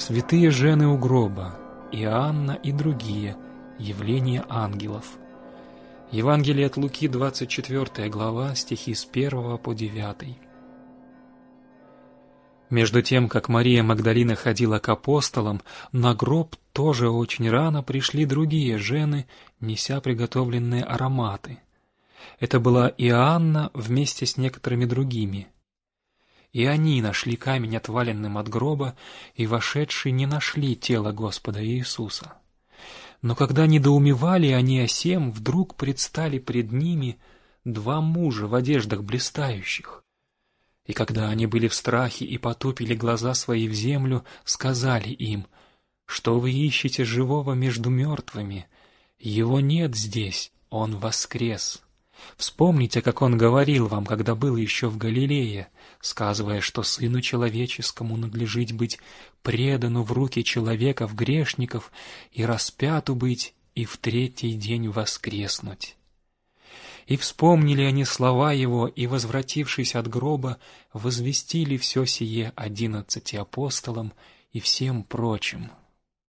Святые жены у гроба, Иоанна и другие, явления ангелов. Евангелие от Луки, 24 глава, стихи с 1 по 9. Между тем, как Мария Магдалина ходила к апостолам, на гроб тоже очень рано пришли другие жены, неся приготовленные ароматы. Это была Иоанна вместе с некоторыми другими. И они нашли камень отваленным от гроба, и, вошедшие, не нашли тело Господа Иисуса. Но когда недоумевали они о сем, вдруг предстали пред ними два мужа в одеждах блистающих. И когда они были в страхе и потупили глаза свои в землю, сказали им: «Что вы ищете живого между мертвыми? Его нет здесь, он воскрес. Вспомните, как он говорил вам, когда был еще в Галилее, сказывая, что Сыну Человеческому надлежит быть предану в руки человеков грешников и распяту быть, и в третий день воскреснуть». И вспомнили они слова его, и, возвратившись от гроба, возвестили все сие 11 апостолам и всем прочим.